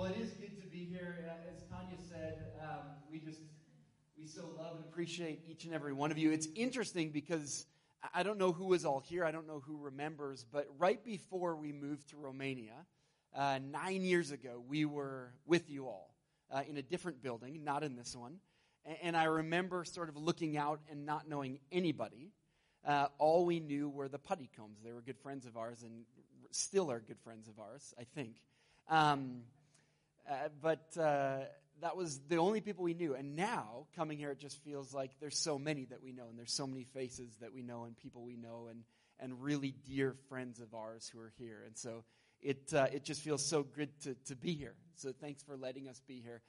Well, it is good to be here. As Tanya said, we so love and appreciate each and every one of you. It's interesting because I don't know who was all here. I don't know who remembers, but right before we moved to Romania, 9 years ago, we were with you all in a different building, not in this one. And I remember sort of looking out and not knowing anybody. All we knew were the Puttycombs. They were good friends of ours and still are good friends of ours, I think. But that was the only people we knew. And now, coming here, it just feels like there's so many that we know, and there's so many faces that we know and people we know and really dear friends of ours who are here. And so it just feels so good to be here. So thanks for letting us be here.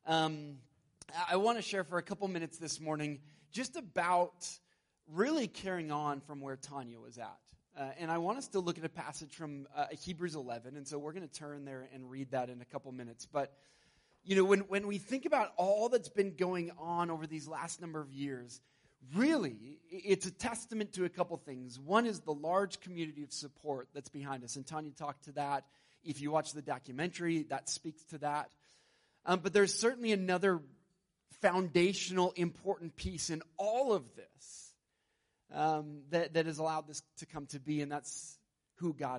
I want to share for a couple minutes this morning just about really carrying on from where Tanya was at. And I want us to look at a passage from Hebrews 11, and so we're going to turn there and read that in a couple minutes. But, you know, when we think about all that's been going on over these last number of years, really, it's a testament to a couple things. One is the large community of support that's behind us, and Tanya talked to that. If you watch the documentary, that speaks to that. But there's certainly another foundational, important piece in all of this. That has allowed this to come to be, and that's who God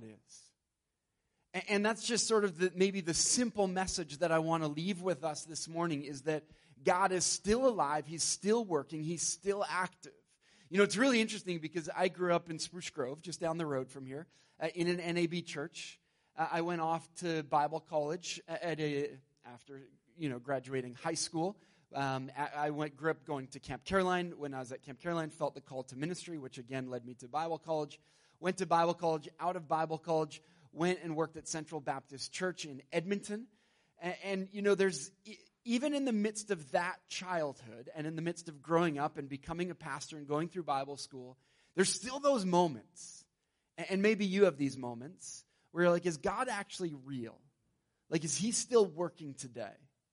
is. And that's just sort of maybe the simple message that I want to leave with us this morning is that God is still alive, He's still working, He's still active. You know, it's really interesting because I grew up in Spruce Grove, just down the road from here, in an NAB church. I went off to Bible college after graduating high school. I grew up going to Camp Caroline. When I was at Camp Caroline, felt the call to ministry, which again led me to Bible college. Went to Bible college, out of Bible college, went and worked at Central Baptist Church in Edmonton. And you know, there's, even in the midst of that childhood and in the midst of growing up and becoming a pastor and going through Bible school, there's still those moments. And maybe you have these moments where you're like, is God actually real? Like, is He still working today?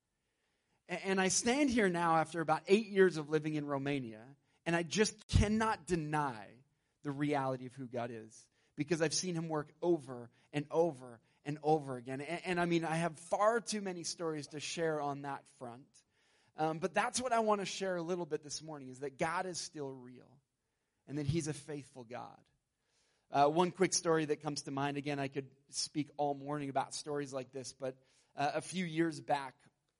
And I stand here now after about 8 years of living in Romania, and I just cannot deny the reality of who God is, because I've seen Him work over and over and over again. And I mean, I have far too many stories to share on that front. But that's what I want to share a little bit this morning, is that God is still real, and that He's a faithful God. One quick story that comes to mind, again, I could speak all morning about stories like this, but a few years back,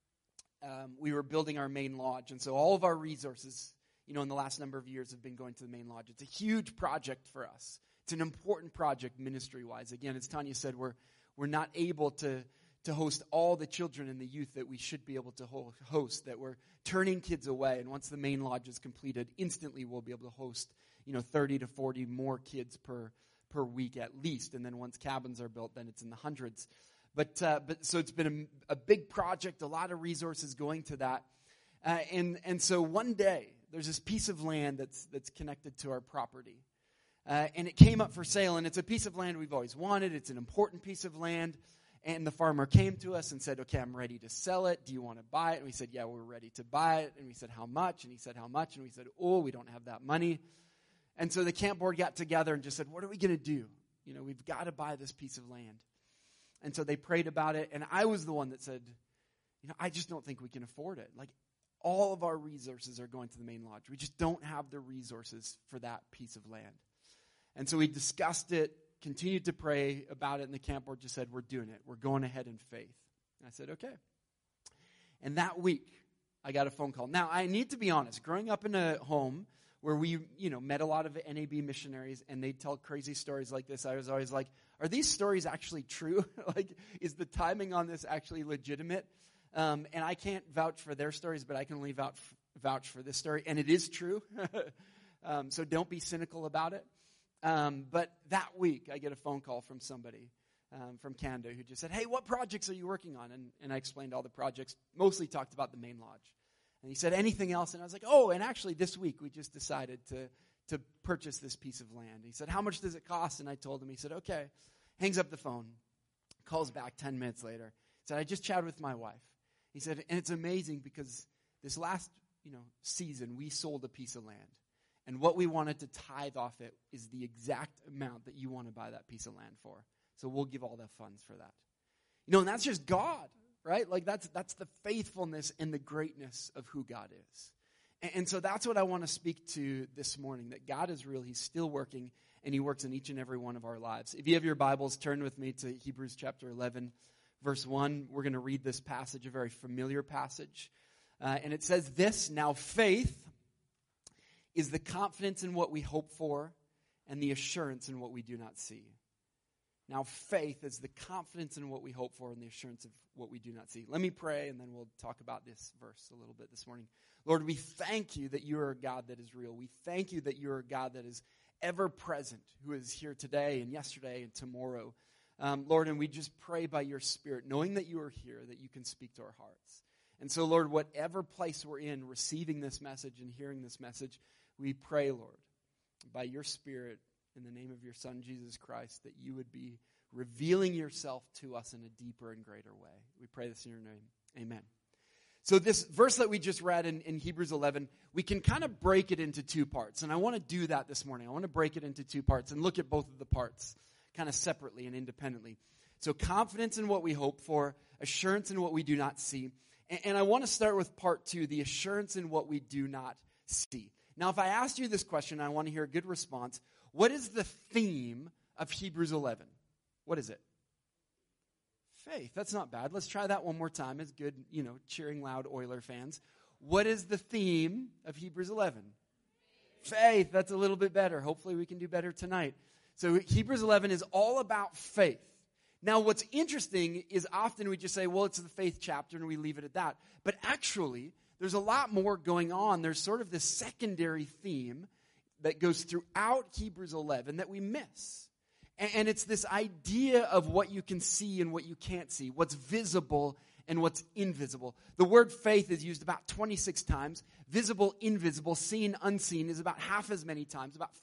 we were building our main lodge, and so all of our resources, you know, in the last number of years have been going to the main lodge. It's a huge project for us. It's an important project ministry-wise. Again, as Tanya said, we're not able to host all the children and the youth that we should be able to host, that we're turning kids away, and once the main lodge is completed, instantly we'll be able to host, 30 to 40 more kids per week at least, and then once cabins are built, then it's in the hundreds. But so it's been a big project, a lot of resources going to that. And so one day, there's this piece of land that's connected to our property. And it came up for sale, and it's a piece of land we've always wanted. It's an important piece of land. And the farmer came to us and said, okay, I'm ready to sell it. Do you want to buy it? And we said, yeah, we're ready to buy it. And we said, how much? And he said, how much? And we said, oh, we don't have that money. And so the camp board got together and just said, what are we going to do? We've got to buy this piece of land. And so they prayed about it, and I was the one that said, I just don't think we can afford it. Like, all of our resources are going to the main lodge. We just don't have the resources for that piece of land. And so we discussed it, continued to pray about it, and the camp board just said, we're doing it. We're going ahead in faith. And I said, okay. And that week, I got a phone call. Now, I need to be honest. Growing up in a home where we, met a lot of NAB missionaries, and they'd tell crazy stories like this, I was always like, are these stories actually true? Like, is the timing on this actually legitimate? And I can't vouch for their stories, but I can only vouch for this story, and it is true. So don't be cynical about it. But that week, I get a phone call from somebody from Canada who just said, hey, what projects are you working on? And I explained all the projects, mostly talked about the main lodge. And he said, anything else? And I was like, oh, and actually this week we just decided to purchase this piece of land. He said, how much does it cost? And I told him. He said, okay. Hangs up the phone, calls back 10 minutes later. He said, I just chatted with my wife. He said, and it's amazing because this last, season we sold a piece of land. And what we wanted to tithe off it is the exact amount that you want to buy that piece of land for. So we'll give all the funds for that. And that's just God. right? Like that's the faithfulness and the greatness of who God is. And so that's what I want to speak to this morning, that God is real, he's still working, and he works in each and every one of our lives. If you have your Bibles, turn with me to Hebrews chapter 11, verse 1. We're going to read this passage, a very familiar passage. And it says this, "Now faith is the confidence in what we hope for and the assurance in what we do not see." Now faith is the confidence in what we hope for and the assurance of what we do not see. Let me pray, and then we'll talk about this verse a little bit this morning. Lord, we thank you that you are a God that is real. We thank you that you are a God that is ever present, who is here today and yesterday and tomorrow. Lord, and we just pray by your Spirit, knowing that you are here, that you can speak to our hearts. And so, Lord, whatever place we're in, receiving this message and hearing this message, we pray, Lord, by your Spirit, in the name of your Son, Jesus Christ, that you would be revealing yourself to us in a deeper and greater way. We pray this in your name. Amen. So this verse that we just read in Hebrews 11, we can kind of break it into two parts. And I want to do that this morning. I want to break it into two parts and look at both of the parts kind of separately and independently. So confidence in what we hope for, assurance in what we do not see. And I want to start with part two, the assurance in what we do not see. Now, if I asked you this question, I want to hear a good response. What is the theme of Hebrews 11? What is it? Faith. That's not bad. Let's try that one more time. It's good, cheering loud Oiler fans. What is the theme of Hebrews 11? Faith. That's a little bit better. Hopefully we can do better tonight. So Hebrews 11 is all about faith. Now what's interesting is often we just say, well, it's the faith chapter and we leave it at that. But actually, there's a lot more going on. There's sort of this secondary theme that goes throughout Hebrews 11 that we miss. And it's this idea of what you can see and what you can't see, what's visible and what's invisible. The word faith is used about 26 times. Visible, invisible, seen, unseen is about half as many times, about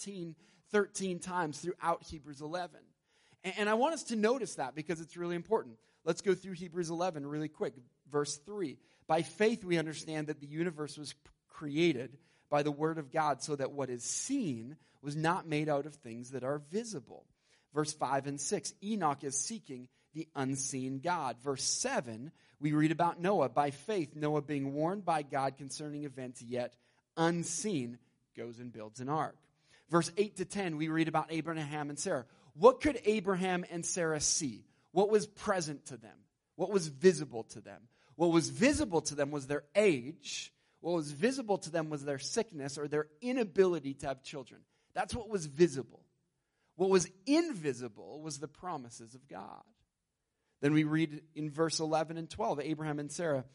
13 times throughout Hebrews 11. And I want us to notice that because it's really important. Let's go through Hebrews 11 really quick. Verse 3. By faith we understand that the universe was created by the word of God, so that what is seen was not made out of things that are visible. Verse 5 and 6, Enoch is seeking the unseen God. Verse 7, we read about Noah. By faith, Noah, being warned by God concerning events yet unseen, goes and builds an ark. Verse 8 to 10, we read about Abraham and Sarah. What could Abraham and Sarah see? What was present to them? What was visible to them? What was visible to them was their age. What was visible to them was their sickness or their inability to have children. That's what was visible. What was invisible was the promises of God. Then we read in verse 11 and 12, Abraham and Sarah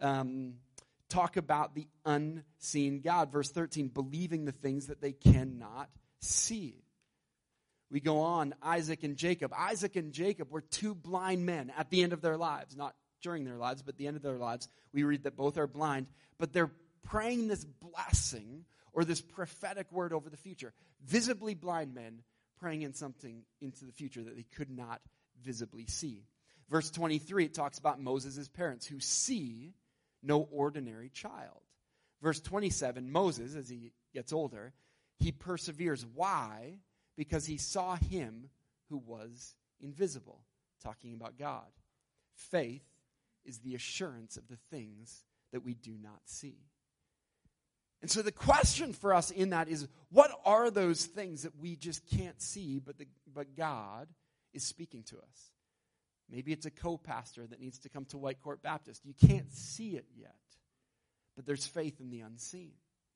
talk about the unseen God. Verse 13, believing the things that they cannot see. We go on, Isaac and Jacob. Isaac and Jacob were two blind men at the end of their lives. Not during their lives, but at the end of their lives. We read that both are blind, but they're praying this blessing or this prophetic word over the future. Visibly blind men praying in something into the future that they could not visibly see. Verse 23, it talks about Moses' parents who see no ordinary child. Verse 27, Moses, as he gets older, he perseveres. Why? Because he saw him who was invisible, talking about God. Faith is the assurance of the things that we do not see. And so the question for us in that is, what are those things that we just can't see, but God is speaking to us? Maybe it's a co-pastor that needs to come to White Court Baptist. You can't see it yet, but there's faith in the unseen.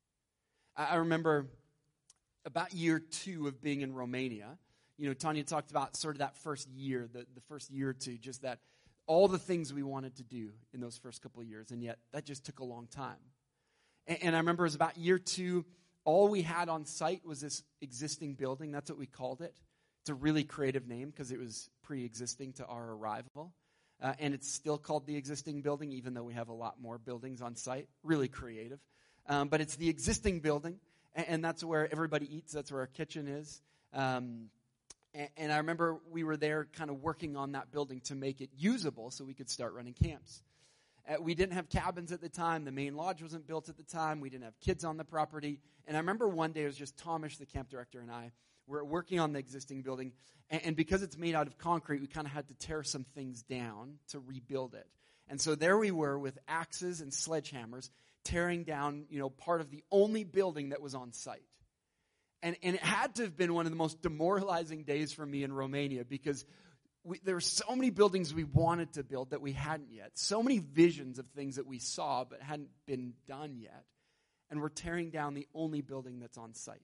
I remember about year 2 of being in Romania. Tanya talked about sort of that first year, the first year or two, just that all the things we wanted to do in those first couple of years, and yet that just took a long time. And I remember it was about year 2, all we had on site was this existing building. That's what we called it. It's a really creative name because it was pre-existing to our arrival. And it's still called the existing building, even though we have a lot more buildings on site. Really creative. But it's the existing building, and that's where everybody eats. That's where our kitchen is. And I remember we were there kind of working on that building to make it usable so we could start running camps. We didn't have cabins at the time. The main lodge wasn't built at the time. We didn't have kids on the property. And I remember one day it was just Tomish, the camp director, and I were working on the existing building. And because it's made out of concrete, we kind of had to tear some things down to rebuild it. And so there we were with axes and sledgehammers tearing down, part of the only building that was on site. And it had to have been one of the most demoralizing days for me in Romania because there were so many buildings we wanted to build that we hadn't yet. So many visions of things that we saw but hadn't been done yet. And we're tearing down the only building that's on site.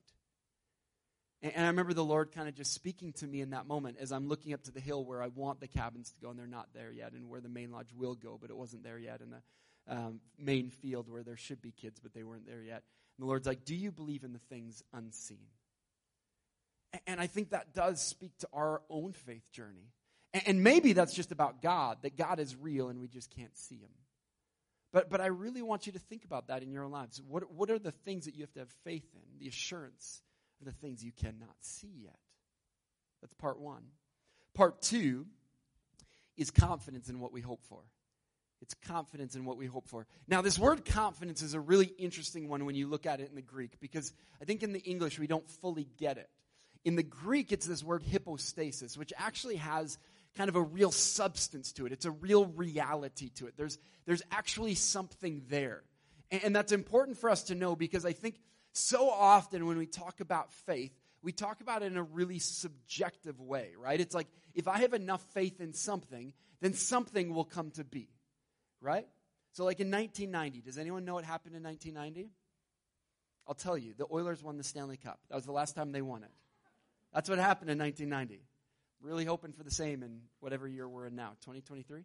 And I remember the Lord kind of just speaking to me in that moment as I'm looking up to the hill where I want the cabins to go, and they're not there yet, and where the main lodge will go, but it wasn't there yet, and the main field where there should be kids, but they weren't there yet. And the Lord's like, do you believe in the things unseen? And I think that does speak to our own faith journey. And maybe that's just about God, that God is real and we just can't see him. But I really want you to think about that in your own lives. What are the things that you have to have faith in, the assurance of the things you cannot see yet? That's part one. Part two is confidence in what we hope for. It's confidence in what we hope for. Now, this word confidence is a really interesting one when you look at it in the Greek, because I think in the English we don't fully get it. In the Greek, it's this word hypostasis, which actually has kind of a real substance to it. It's a real reality to it. There's actually something there. And that's important for us to know, because I think so often when we talk about faith, we talk about it in a really subjective way, right? It's like, if I have enough faith in something, then something will come to be, right? So like in 1990, does anyone know what happened in 1990? I'll tell you, the Oilers won the Stanley Cup. That was the last time they won it. That's what happened in 1990. Really hoping for the same in whatever year we're in now, 2023.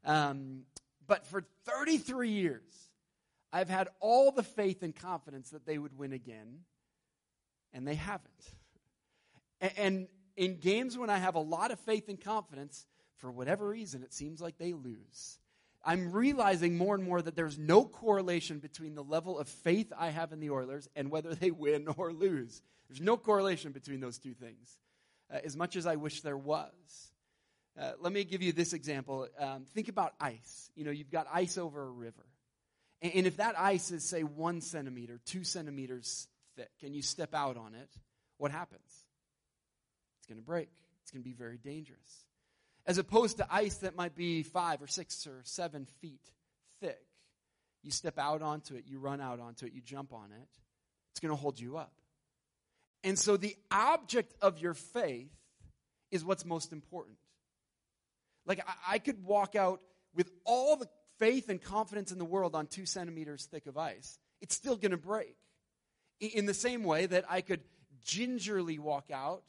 But for 33 years, I've had all the faith and confidence that they would win again, and they haven't. And in games when I have a lot of faith and confidence, for whatever reason, it seems like they lose. I'm realizing more and more that there's no correlation between the level of faith I have in the Oilers and whether they win or lose. There's no correlation between those two things, as much as I wish there was. Let me give you this example. Think about ice. You've got ice over a river. And if that ice is, say, 1 centimeter, 2 centimeters thick, and you step out on it, what happens? It's going to break. It's going to be very dangerous. As opposed to ice that might be 5 or 6 or 7 feet thick. You step out onto it, you run out onto it, you jump on it. It's going to hold you up. And so the object of your faith is what's most important. Like I could walk out with all the faith and confidence in the world on 2 centimeters thick of ice. It's still going to break. In the same way that I could gingerly walk out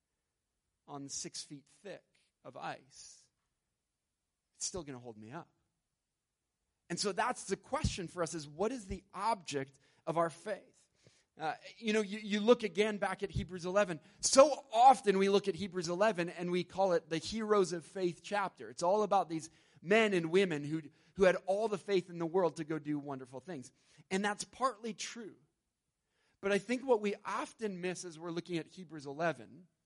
on 6 feet thick of ice. It's still going to hold me up. And so that's the question for us, is what is the object of our faith? You look again back at Hebrews 11. So often we look at Hebrews 11 and we call it the heroes of faith chapter. It's all about these men and women who had all the faith in the world to go do wonderful things. And that's partly true. But I think what we often miss as we're looking at Hebrews 11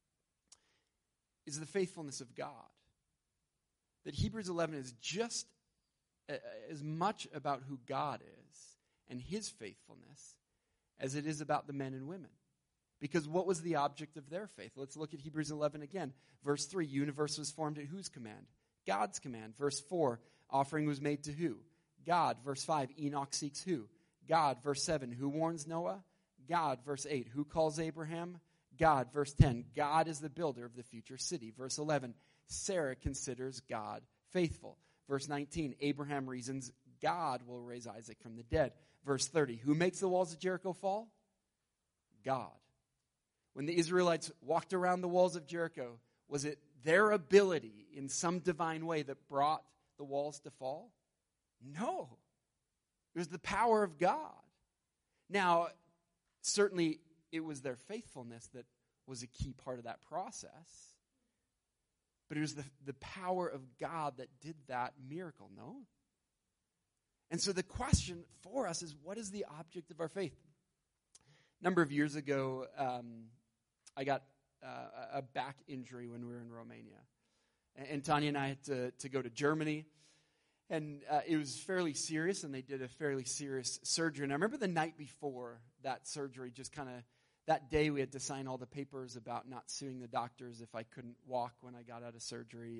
is the faithfulness of God. That Hebrews 11 is just as much about who God is and his faithfulness as it is about the men and women. Because what was the object of their faith? Let's look at Hebrews 11 again. Verse 3, universe was formed at whose command? God's command. Verse 4, offering was made to who? God. Verse 5, Enoch seeks who? God. Verse 7, who warns Noah? God. Verse 8, who calls Abraham? God. Verse 10, God is the builder of the future city. Verse 11, Sarah considers God faithful. Verse 19, Abraham reasons God will raise Isaac from the dead. Verse 30, who makes the walls of Jericho fall? God. When the Israelites walked around the walls of Jericho, was it their ability in some divine way that brought the walls to fall? No. It was the power of God. Now, certainly it was their faithfulness that was a key part of that process. But it was the power of God that did that miracle, no? And so the question for us is, what is the object of our faith? A number of years ago, I got a back injury when we were in Romania. And Tanya and I had to go to Germany. And it was fairly serious, and they did a fairly serious surgery. And I remember the night before that surgery, just kind of, that day we had to sign all the papers about not suing the doctors if I couldn't walk when I got out of surgery. And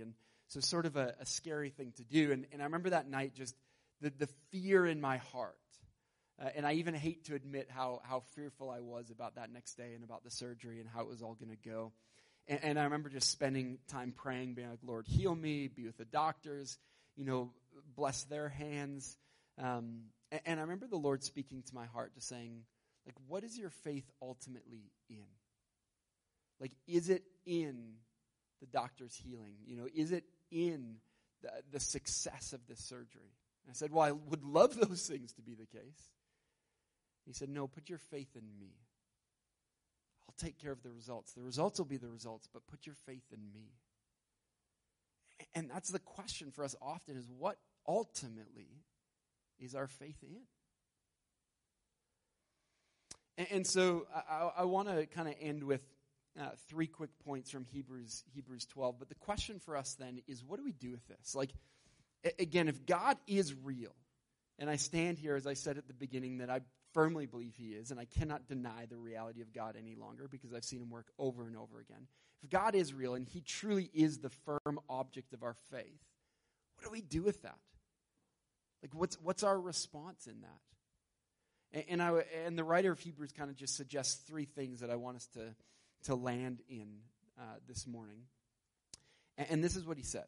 So sort of a scary thing to do. And I remember that night, just the fear in my heart. And I even hate to admit how fearful I was about that next day and about the surgery and how it was all going to go. And I remember just spending time praying, being like, Lord, heal me, be with the doctors, bless their hands. And I remember the Lord speaking to my heart, just saying, like, what is your faith ultimately in? Like, is it in the doctor's healing? Is it in the success of this surgery? And I said, well, I would love those things to be the case. He said, no, put your faith in me. I'll take care of the results. The results will be the results, but put your faith in me. And that's the question for us often, is what ultimately is our faith in? And so I want to kind of end with 3 quick points from Hebrews 12. But the question for us then is, what do we do with this? Like, again, if God is real, and I stand here, as I said at the beginning, that I firmly believe he is, and I cannot deny the reality of God any longer because I've seen him work over and over again. If God is real and he truly is the firm object of our faith, what do we do with that? Like, what's our response in that? And the writer of Hebrews kind of just suggests 3 things that I want us to land in this morning. And this is what he says.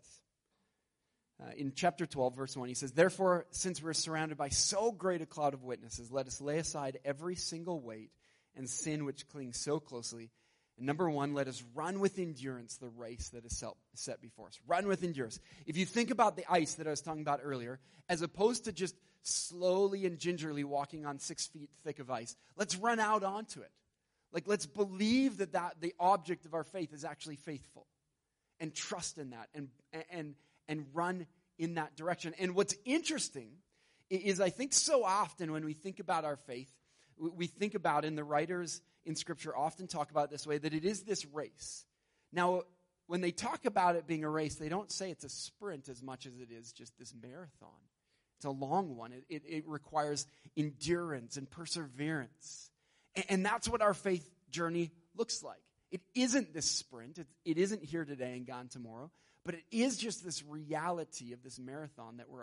In chapter 12, verse 1, he says, therefore, since we're surrounded by so great a cloud of witnesses, let us lay aside every single weight and sin which clings so closely. And number 1, let us run with endurance the race that is set before us. Run with endurance. If you think about the ice that I was talking about earlier, as opposed to just slowly and gingerly walking on 6 feet thick of ice, let's run out onto it. Like, let's believe that the object of our faith is actually faithful, and trust in that, and run in that direction. And what's interesting is, I think so often when we think about our faith, we think about, and the writers in Scripture often talk about it this way, that it is this race. Now, when they talk about it being a race, they don't say it's a sprint as much as it is just this marathon. It's a long one. It requires endurance and perseverance. And that's what our faith journey looks like. It isn't this sprint. It isn't here today and gone tomorrow. But it is just this reality of this marathon that we're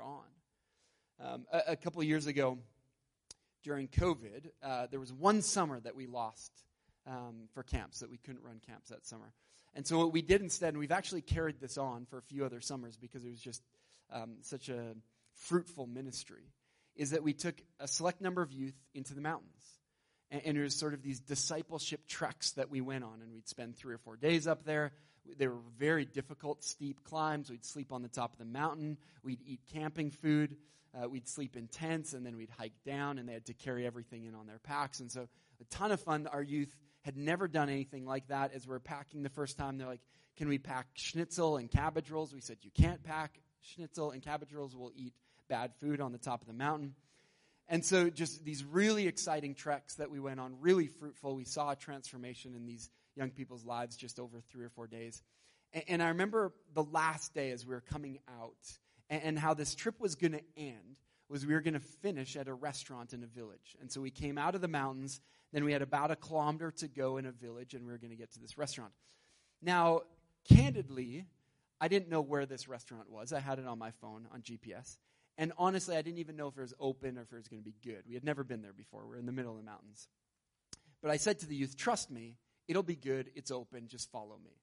on. A couple of years ago, during COVID, there was one summer that we lost for camps, that we couldn't run camps that summer. And so what we did instead, and we've actually carried this on for a few other summers because it was just such a fruitful ministry, is that we took a select number of youth into the mountains. And it was sort of these discipleship treks that we went on, and we'd spend 3 or 4 days up there. They were very difficult, steep climbs. We'd sleep on the top of the mountain. We'd eat camping food. We'd sleep in tents, and then we'd hike down, and they had to carry everything in on their packs. And so a ton of fun. Our youth had never done anything like that. As we're packing the first time, they're like, can we pack schnitzel and cabbage rolls? We said, you can't pack schnitzel and cabbage rolls. We'll eat bad food on the top of the mountain. And so just these really exciting treks that we went on, really fruitful. We saw a transformation in these young people's lives just over 3 or 4 days. And I remember the last day as we were coming out, and how this trip was going to end was we were going to finish at a restaurant in a village. And so we came out of the mountains, then we had about a kilometer to go in a village, and we were going to get to this restaurant. Now, candidly, I didn't know where this restaurant was. I had it on my phone on GPS. And honestly, I didn't even know if it was open or if it was going to be good. We had never been there before. We're in the middle of the mountains. But I said to the youth, trust me, it'll be good. It's open. Just follow me.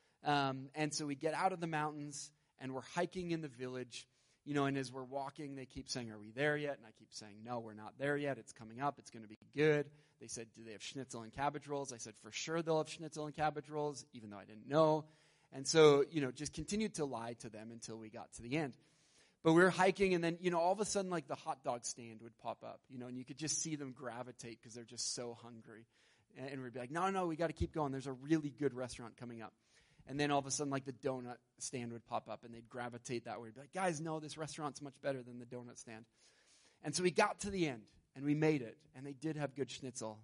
And so we get out of the mountains, and we're hiking in the village. And as we're walking, they keep saying, are we there yet? And I keep saying, no, we're not there yet. It's coming up. It's going to be good. They said, do they have schnitzel and cabbage rolls? I said, for sure they'll have schnitzel and cabbage rolls, even though I didn't know. And so, just continued to lie to them until we got to the end. But we were hiking, and then, all of a sudden, like, the hot dog stand would pop up, and you could just see them gravitate because they're just so hungry. And we'd be like, no, we got to keep going. There's a really good restaurant coming up. And then all of a sudden, like, the donut stand would pop up, and they'd gravitate that way. We'd be like, guys, no, this restaurant's much better than the donut stand. And so we got to the end, and we made it. And they did have good schnitzel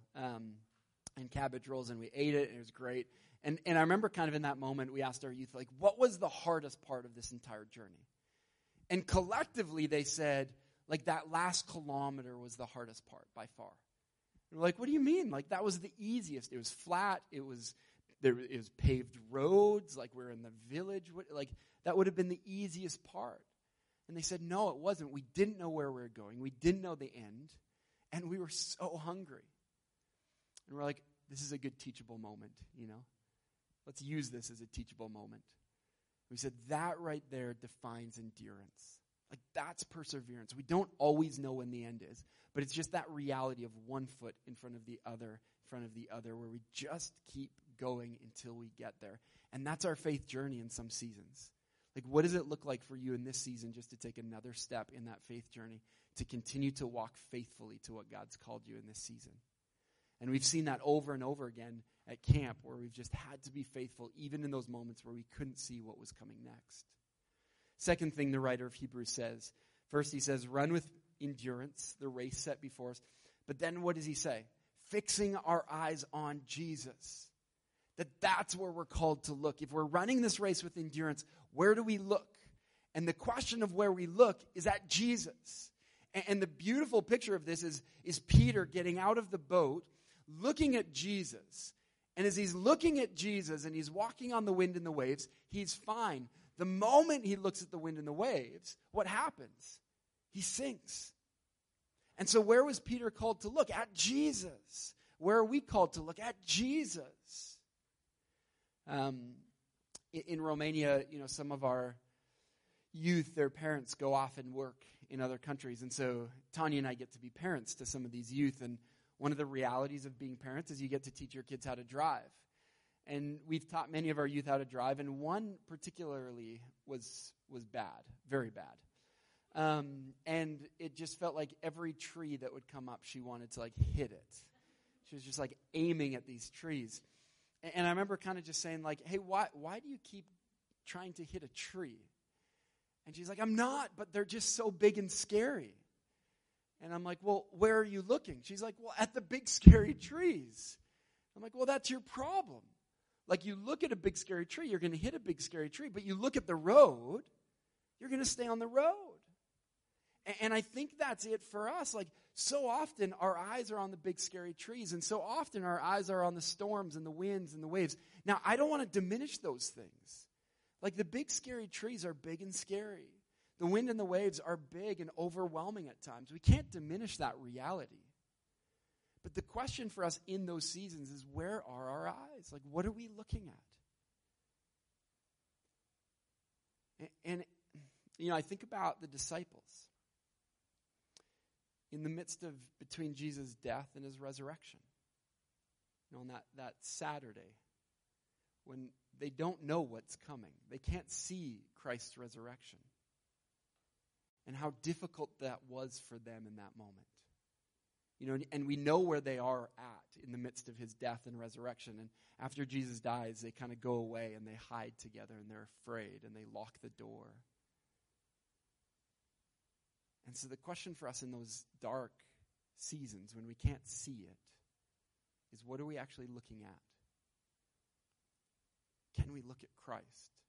and cabbage rolls, and we ate it, and it was great. And I remember kind of in that moment, we asked our youth, like, what was the hardest part of this entire journey? And collectively, they said, like, that last kilometer was the hardest part by far. And we're like, what do you mean? Like, that was the easiest. It was flat. It was there is paved roads, like we're in the village. Like that would have been the easiest part. And they said, no, it wasn't. We didn't know where we were going. We didn't know the end. And we were so hungry. And we're like, this is a good teachable moment, you know. Let's use this as a teachable moment. We said that right there defines endurance. Like that's perseverance. We don't always know when the end is, but it's just that reality of one foot in front of the other, where we just keep going until we get there. And that's our faith journey in some seasons. Like what does it look like for you in this season just to take another step in that faith journey to continue to walk faithfully to what God's called you in this season? And we've seen that over and over again at camp where we've just had to be faithful even in those moments where we couldn't see what was coming next. Second thing the writer of Hebrews says, first he says, run with endurance, the race set before us. But then what does he say? Fixing our eyes on Jesus. That's where we're called to look. If we're running this race with endurance, where do we look? And the question of where we look is at Jesus. And the beautiful picture of this is Peter getting out of the boat, looking at Jesus. And as he's looking at Jesus and he's walking on the wind and the waves, he's fine. The moment he looks at the wind and the waves, what happens? He sinks. And so where was Peter called to look? At Jesus. Where are we called to look? At Jesus. In Romania, you know, some of our youth, their parents go off and work in other countries. And so Tanya and I get to be parents to some of these youth. And one of the realities of being parents is you get to teach your kids how to drive. And we've taught many of our youth how to drive, and one particularly was bad, very bad. And it just felt like every tree that would come up, she wanted to like hit it. She was just like aiming at these trees. And I remember kind of just saying like, hey, why do you keep trying to hit a tree? And she's like, I'm not, but they're just so big and scary. And I'm like, well, where are you looking? She's like, well, at the big scary trees. I'm like, well, that's your problem. Like you look at a big scary tree, you're going to hit a big scary tree, but you look at the road, you're going to stay on the road. And I think that's it for us. Like so often our eyes are on the big scary trees, and so often our eyes are on the storms and the winds and the waves. Now, I don't want to diminish those things. Like the big scary trees are big and scary. The wind and the waves are big and overwhelming at times. We can't diminish that reality. But the question for us in those seasons is, where are our eyes? Like, what are we looking at? And you know, I think about the disciples. In the midst of between Jesus' death and his resurrection. You know, on that Saturday, when they don't know what's coming. They can't see Christ's resurrection. And how difficult that was for them in that moment. You know, and we know where they are at in the midst of his death and resurrection. And after Jesus dies, they kind of go away and they hide together and they're afraid and they lock the door. And so the question for us in those dark seasons when we can't see it is, what are we actually looking at? Can we look at Christ?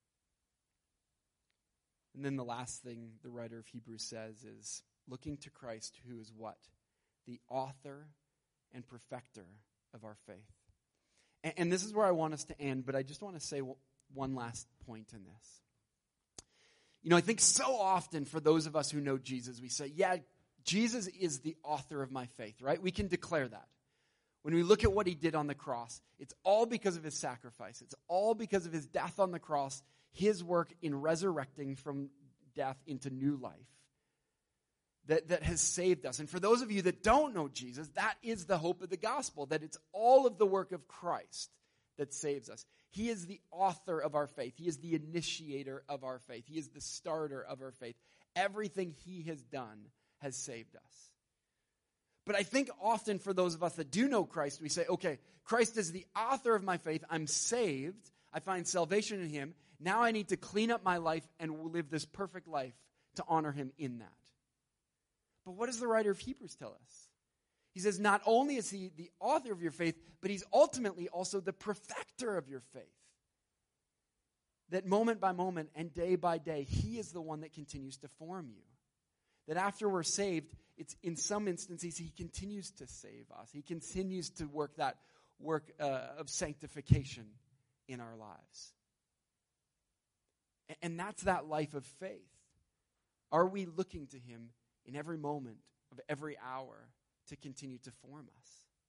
And then the last thing the writer of Hebrews says is looking to Christ, who is what? The author and perfecter of our faith. And this is where I want us to end, but I just want to say one last point in this. You know, I think so often for those of us who know Jesus, we say, yeah, Jesus is the author of my faith, right? We can declare that. When we look at what he did on the cross, it's all because of his sacrifice. It's all because of his death on the cross, his work in resurrecting from death into new life that has saved us. And for those of you that don't know Jesus, that is the hope of the gospel, that it's all of the work of Christ that saves us. He is the author of our faith. He is the initiator of our faith. He is the starter of our faith. Everything he has done has saved us. But I think often for those of us that do know Christ, we say, okay, Christ is the author of my faith. I'm saved. I find salvation in him. Now I need to clean up my life and live this perfect life to honor him in that. But what does the writer of Hebrews tell us? He says not only is he the author of your faith, but he's ultimately also the perfecter of your faith. That moment by moment and day by day, he is the one that continues to form you. That after we're saved, it's in some instances he continues to save us. He continues to work that work of sanctification in our lives. And that's that life of faith. Are we looking to him in every moment of every hour to continue to form us?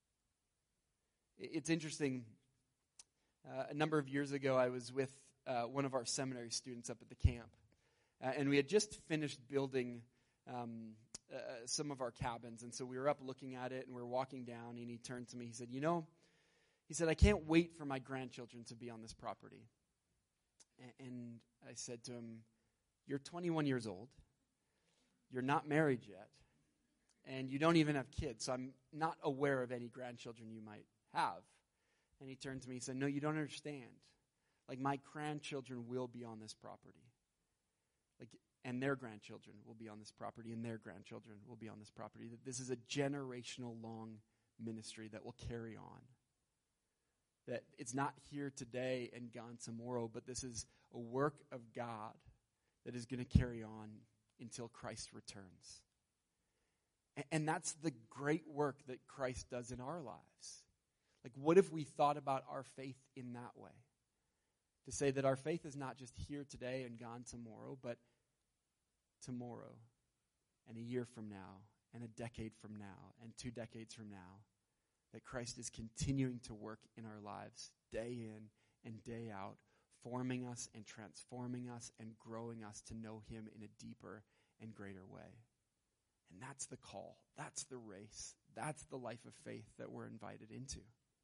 It's interesting. A number of years ago, I was with one of our seminary students up at the camp. And we had just finished building some of our cabins. And so we were up looking at it, and we were walking down, and he turned to me. He said, I can't wait for my grandchildren to be on this property. And I said to him, you're 21 years old. You're not married yet. And you don't even have kids. So I'm not aware of any grandchildren you might have. And he turned to me and said, no, you don't understand. Like, my grandchildren will be on this property. And their grandchildren will be on this property, and their grandchildren will be on this property. That this is a generational long ministry that will carry on. That it's not here today and gone tomorrow, but this is a work of God that is going to carry on until Christ returns. And that's the great work that Christ does in our lives. Like, what if we thought about our faith in that way? To say that our faith is not just here today and gone tomorrow, but tomorrow and a year from now and a decade from now and 2 decades from now, that Christ is continuing to work in our lives day in and day out, forming us and transforming us and growing us to know him in a deeper and greater way. And that's the call. That's the race. That's the life of faith that we're invited into.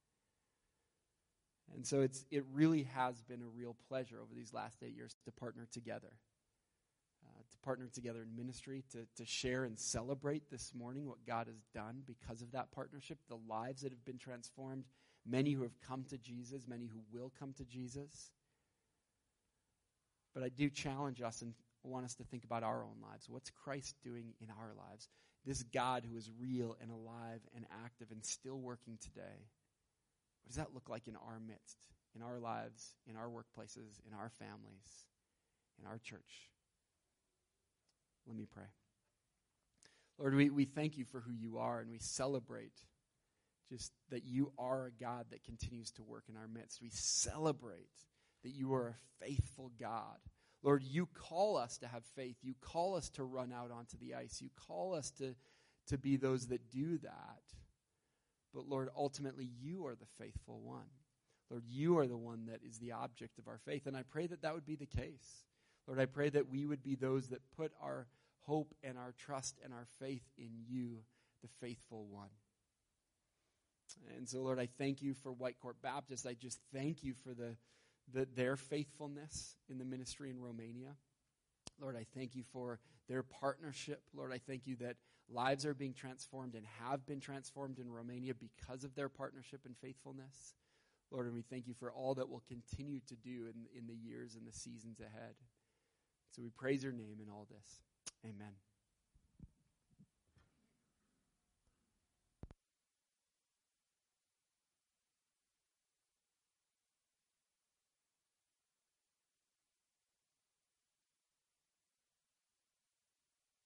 And so it really has been a real pleasure over these last 8 years to partner together. To partner together in ministry, to share and celebrate this morning what God has done because of that partnership, the lives that have been transformed, many who have come to Jesus, many who will come to Jesus. But I do challenge us and want us to think about our own lives. What's Christ doing in our lives? This God who is real and alive and active and still working today. What does that look like in our midst, in our lives, in our workplaces, in our families, in our church? Let me pray. Lord, we thank you for who you are, and we celebrate just that you are a God that continues to work in our midst. We celebrate that you are a faithful God. Lord, you call us to have faith. You call us to run out onto the ice. You call us to be those that do that. But Lord, ultimately, you are the faithful one. Lord, you are the one that is the object of our faith, and I pray that that would be the case. Lord, I pray that we would be those that put our hope and our trust and our faith in you, the faithful one. And so, Lord, I thank you for Whitecourt Baptist. I just thank you for their faithfulness in the ministry in Romania. Lord, I thank you for their partnership. Lord, I thank you that lives are being transformed and have been transformed in Romania because of their partnership and faithfulness. Lord, and we thank you for all that we'll continue to do in the years and the seasons ahead. So we praise your name in all this. Amen.